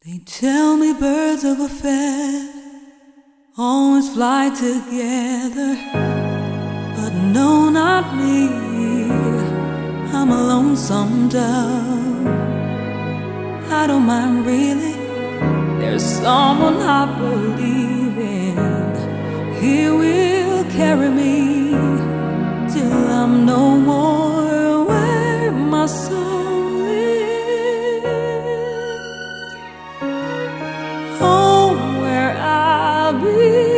They tell me birds of a feather always fly together, but no, not me. I'm a lonesome dove. I don't mind really. There's someone I believe in. He will carry me till I'm no more where my soul is. Home where I'll be.